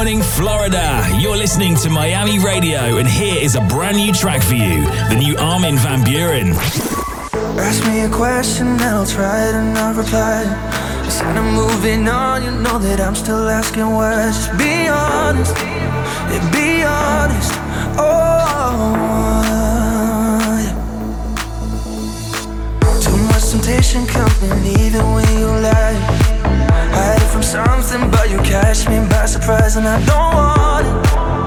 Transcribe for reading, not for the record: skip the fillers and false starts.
morning, Florida. You're listening to Miami Radio, and here is a brand new track for you, the new Armin van Buuren. Ask me a question and I'll try to not reply. Instead of moving on, you know that I'm still asking why. Just be honest, yeah, be honest. Oh, yeah. Too much temptation coming even when you lie. Hide it from something, but you catch me by surprise, and I don't want it.